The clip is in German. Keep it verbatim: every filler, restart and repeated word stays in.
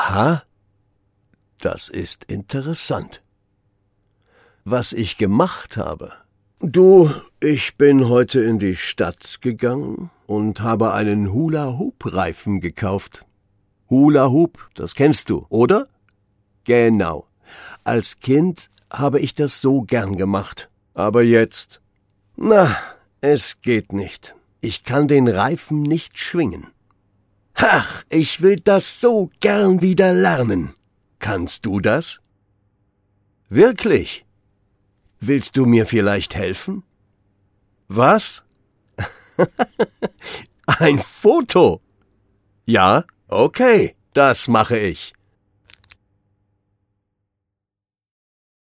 Aha, das ist interessant. Was ich gemacht habe? Du, ich bin heute in die Stadt gegangen und habe einen Hula-Hoop-Reifen gekauft. Hula-Hoop, das kennst du, oder? Genau. Als Kind habe ich das so gern gemacht. Aber jetzt? Na, es geht nicht. Ich kann den Reifen nicht schwingen. Ach, ich will das so gern wieder lernen. Kannst du das? Wirklich? Willst du mir vielleicht helfen? Was? Ein Foto? Ja, okay, das mache ich.